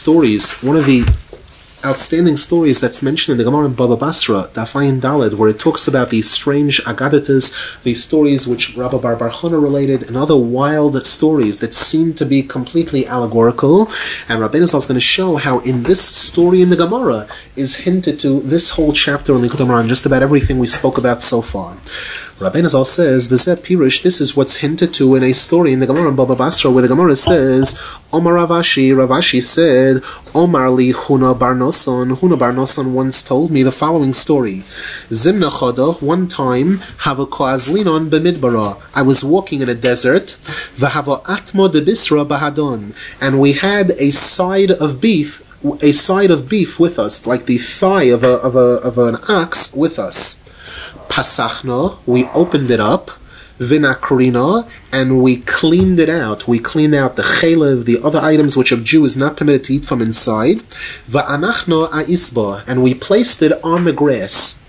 outstanding stories that's mentioned in the Gemara in Baba Basra, Daf Ayin Daled, where it talks about these strange agadatas, these stories which Rabbi Bar Chana related, and other wild stories that seem to be completely allegorical. And Rabbeinu Zal is going to show how in this story in the Gemara is hinted to this whole chapter in Likutei Moharan, just about everything we spoke about so far. Rabbeinu Zal says, V'zeh Pirush, this is what's hinted to in a story in the Gemara in Baba Basra, where the Gemara says, Omar Ravashi said, Omar li Huna bar Noson once told me the following story. Zimna Choda, one time, Hava Koazlinon b'midbara, I was walking in a desert, V'hava Atmo de Bisra bahadon, and we had a side of beef with us, like the thigh of an ox with us. Pasachna, we opened it up, Vinakrina, and we cleaned it out. We cleaned out the chelev, the other items which a Jew is not permitted to eat from inside. Va'anachno a'isba, and we placed it on the grass.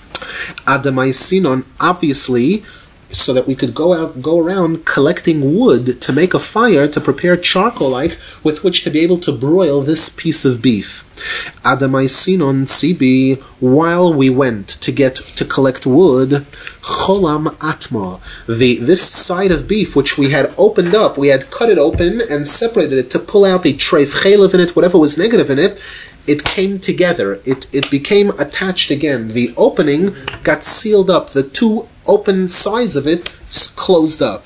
Adamaisinon, obviously, so that we could go around collecting wood to make a fire to prepare charcoal with which to be able to broil this piece of beef. Adamaisinon Tzibi, while we went to collect wood, Cholam Atma, this side of beef which we had opened up, we had cut it open and separated it to pull out the treif chelev in it, whatever was negative in it. It came together. It became attached again. The opening got sealed up. The two open sides of it closed up.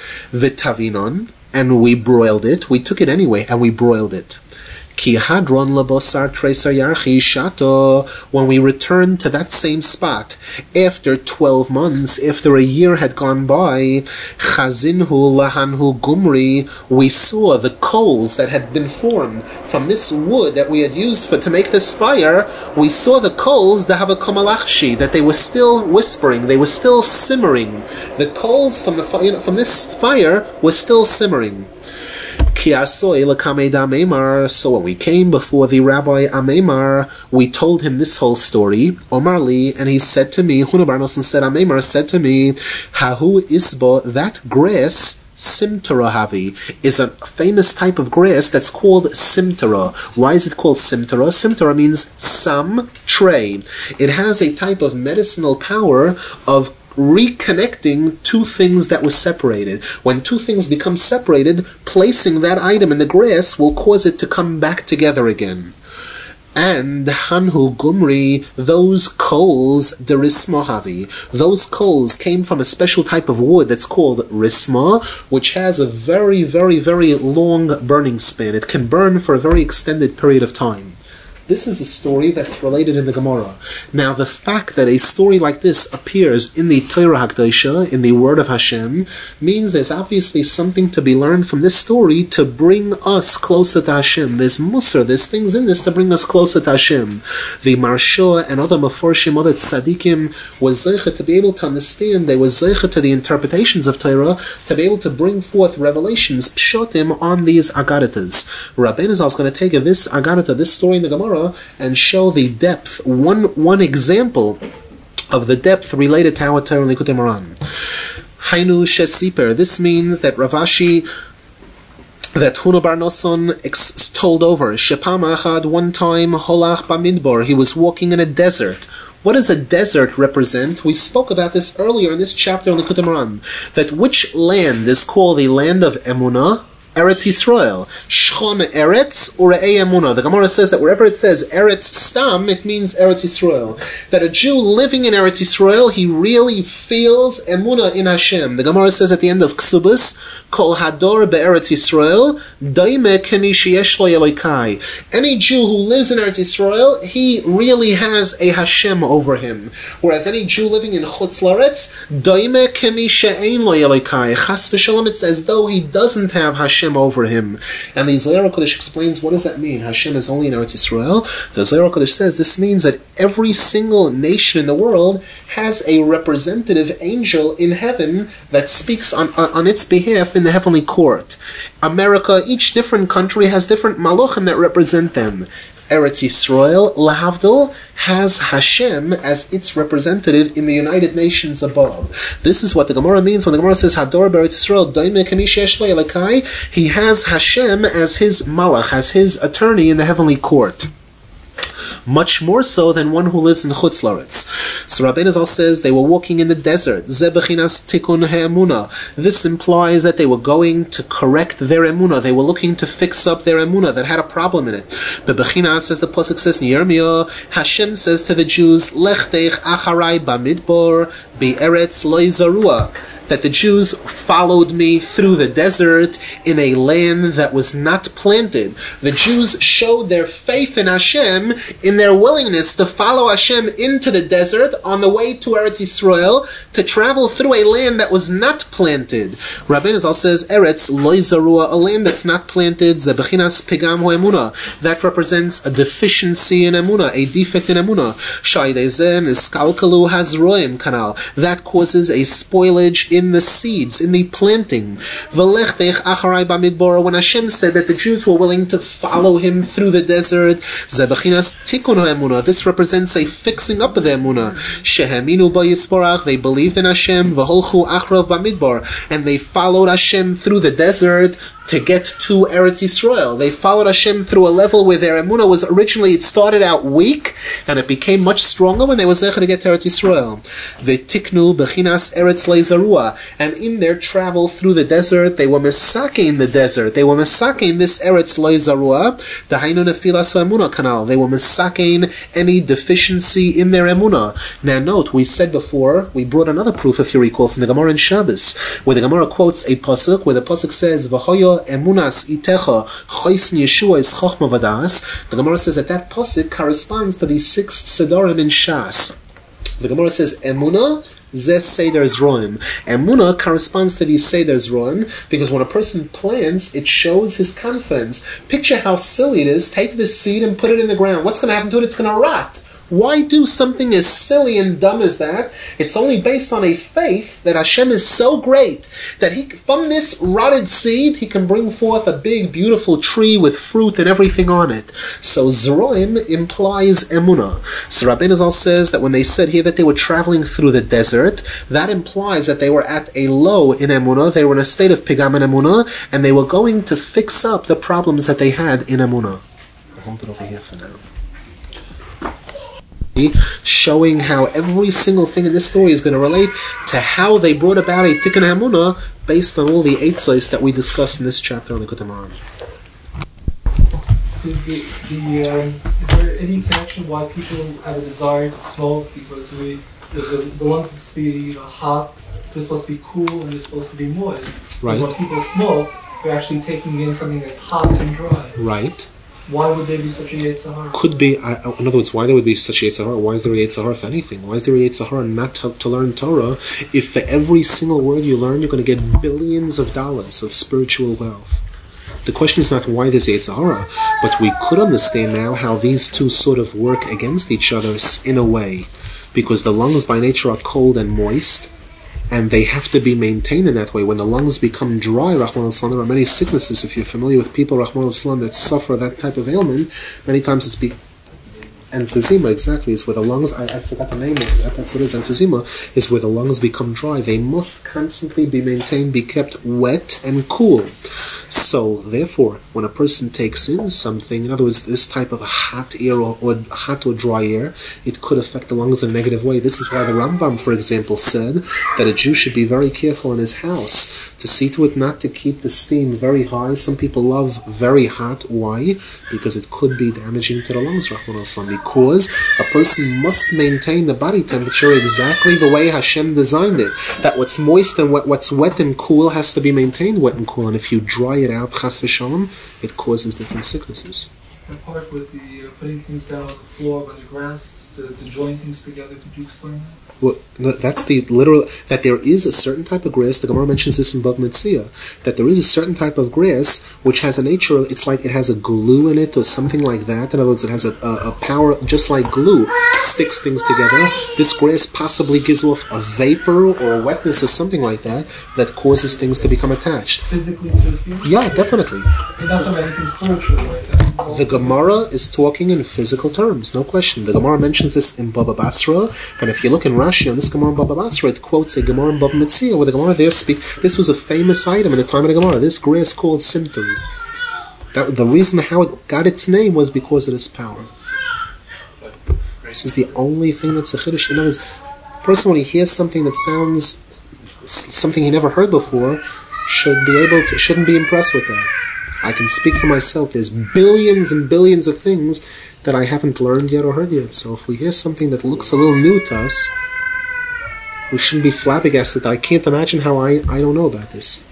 V'tavinon, and we broiled it. We took it anyway, and we broiled it. Ki hadron labosar treser yarchi shato, when we returned to that same spot, after 12 months, after a year had gone by, chazinhu lahanhu gumri, we saw the coals that had been formed from this wood that we had used to make this fire. We saw the coals, dahava kamalachshi, that they were still whispering, they were still simmering. The coals from this fire were still simmering. So when we came before the Rabbi Amemar, we told him this whole story. Omar Li, and he said to me, Huna bar Noson said, Amemar said to me, Hahu isbo, that grass, Simtara Havi, is a famous type of grass that's called Simtara. Why is it called Simtara? Simtara means sam tray. It has a type of medicinal power of reconnecting two things that were separated. When two things become separated, placing that item in the grass will cause it to come back together again. And Hanhu Gumri, those coals, the Risma Havi, those coals came from a special type of wood that's called Risma, which has a very, very, very long burning span. It can burn for a very extended period of time. This is a story that's related in the Gemara. Now, the fact that a story like this appears in the Torah HaKadoshah, in the Word of Hashem, means there's obviously something to be learned from this story to bring us closer to Hashem. There's Musar, there's things in this to bring us closer to Hashem. The Marsha and other Meforshim, other Tzadikim, was zeicha to be able to understand, they were zeicha to the interpretations of Torah, to be able to bring forth revelations, pshotim, on these Agaritas. Rabbeinu Zal is going to take this Agarita, this story in the Gemara, and show the depth, one example of the depth related to our Torah in Likutei Moharan. Hainu Shesiper. This means that Ravashi, that Huna bar Nosson told over, Shepam Achad, one time, Holach Bamidbar, he was walking in a desert. What does a desert represent? We spoke about this earlier in this chapter in Likutei Moharan, that which land is called the land of Emunah? Eretz Yisrael. Shchon Eretz Urei Emunah. The Gemara says that wherever it says Eretz Stam, it means Eretz Yisrael. That a Jew living in Eretz Yisrael, he really feels Emunah in Hashem. The Gemara says at the end of Ksubas, Kol Hador be'Eretz Yisrael, Daime Kemi Sheyesh Lo Elokai. Any Jew who lives in Eretz Yisrael, he really has a Hashem over him. Whereas any Jew living in Chutz Laretz, Daime Kemi She'ein Lo Elokai. Chas v'shalom, it's as though he doesn't have Hashem over him. And the Zohar HaKadosh explains, what does that mean? Hashem is only in Eretz Yisrael. The Zohar HaKadosh says this means that every single nation in the world has a representative angel in heaven that speaks on its behalf in the heavenly court. America, each different country has different malachim that represent them. Eretz Yisrael, Lahavdil, has Hashem as its representative in the United Nations above. This is what the Gemara means when the Gemara says, Hador be'Eretz Yisrael, Daime Kemi Sheyesh Lo Elokai. He has Hashem as his malach, as his attorney in the heavenly court. Much more so than one who lives in Chutz Laretz. So Rabbeinu Zal says they were walking in the desert. Ze bechinas tikun ha'emunah. This implies that they were going to correct their emunah. They were looking to fix up their emunah that had a problem in it. The bechinas, as the pasuk says in Yirmiyah, Hashem says to the Jews, Lechteich acharai bamidbar be'eretz lo zarua. That the Jews followed me through the desert in a land that was not planted. The Jews showed their faith in Hashem in their willingness to follow Hashem into the desert on the way to Eretz Yisrael, to travel through a land that was not planted. Rabbeinu Zal says, Eretz lo zarua, a land that's not planted, ze bechinas pigam ha'emunah. That represents a deficiency in emunah, a defect in emunah. Shaydei niskalkalu hazroim kanal. That causes a spoilage in the seeds, in the planting. V'lechtech acharai bamidbar. When Hashem said that the Jews were willing to follow him through the desert, ze bechinas tikun ha'emunah. This represents a fixing up of the emunah. Sheheminu ba'yisborach. They believed in Hashem. V'holchu achrav bamidbar. And they followed Hashem through the desert to get to Eretz Yisrael. They followed Hashem through a level where their emunah was originally, it started out weak, and it became much stronger when they were zeicha to get to Eretz Yisrael. V'tiknu bechinas Eretz lo zarua. And in their travel through the desert, they were mesakein the desert. They were mesakein this Eretz lo zarua. Dahainu nefilas emunah kanal. They were mesakein any deficiency in their emunah. Now note, we said before, we brought another proof, if you recall, from the Gemara in Shabbos, where the Gemara quotes a pasuk, where the pasuk says, V'hoyo emunas itecha choisn Yeshua is chochma vadas. The Gemara says that pasuk corresponds to the 6 sedarim in Shas. The Gemara says emunah zeh seder zroim. Emunah corresponds to these seder zroim because when a person plants, it shows his confidence. Picture how silly it is. Take this seed and put it in the ground. What's going to happen to it? It's going to rot. Why do something as silly and dumb as that? It's only based on a faith that Hashem is so great that from this rotted seed, He can bring forth a big, beautiful tree with fruit and everything on it. So Zeroim implies emunah. So Rabbeinu Zal says that when they said here that they were traveling through the desert, that implies that they were at a low in emunah, they were in a state of pigam in emunah, and they were going to fix up the problems that they had in emunah. I'll hold it over here for now. Showing how every single thing in this story is going to relate to how they brought about a tikkun hamunah based on all the eitzos that we discussed in this chapter on the Likutei Moharan. Is there any connection why people have a desire to smoke? Because the lungs are supposed to be hot, they're supposed to be cool, and they're supposed to be moist. Right. And when people smoke, they're actually taking in something that's hot and dry. Right. Why would there be such a Yetzer Hara? Could be, in other words, why there would be such a Yetzer Hara? Why is there a Yetzer Hara, if anything? Why is there a Yetzer Hara not to learn Torah if for every single word you learn you're going to get billions of dollars of spiritual wealth? The question is not why there's Yetzer Hara, but we could understand now how these two sort of work against each other in a way, because the lungs by nature are cold and moist, and they have to be maintained in that way. When the lungs become dry, Rahman al-Islam, there are many sicknesses. If you're familiar with people, Rahman al-Islam, that suffer that type of ailment, many times it's emphysema, exactly, is where the lungs, I forgot the name of it, that's what it is, emphysema, is where the lungs become dry. They must constantly be maintained, be kept wet and cool. So, therefore, when a person takes in something, in other words, this type of hot air or hot or dry air, it could affect the lungs in a negative way. This is why the Rambam, for example, said that a Jew should be very careful in his house to see to it not to keep the steam very high. Some people love very hot. Why? Because it could be damaging to the lungs, Rahman al-Islam. Because a person must maintain the body temperature exactly the way Hashem designed it. That what's moist and what's wet and cool has to be maintained wet and cool. And if you dry it out, chas v'shalom, it causes different sicknesses. That part with the putting things down on the floor by the grass to join things together, could you explain that? Well, that's the literal, that there is a certain type of grass, the Gemara mentions this in Bava Metzia, that there is a certain type of grass which has a nature of, it's like it has a glue in it or something like that. In other words, it has a power, just like glue, sticks things together. This grass possibly gives off a vapor or a wetness or something like that that causes things to become attached. Physically to the human? Yeah, definitely. You're not talking about anything spiritual, right? The Gemara is talking in physical terms, no question. The Gemara mentions this in Baba Basra, and if you look in Rashi on this Gemara in Baba Basra, it quotes a Gemara in Baba Metzia, where the Gemara there this was a famous item in the time of the Gemara. This grass called simtari. The reason how it got its name was because of this power. This is the only thing that's a chiddush. In other words, a person, when he hears something that sounds something he never heard before, shouldn't be impressed with that. I can speak for myself. There's billions and billions of things that I haven't learned yet or heard yet. So if we hear something that looks a little new to us, we shouldn't be flabbergasted that I can't imagine how I don't know about this.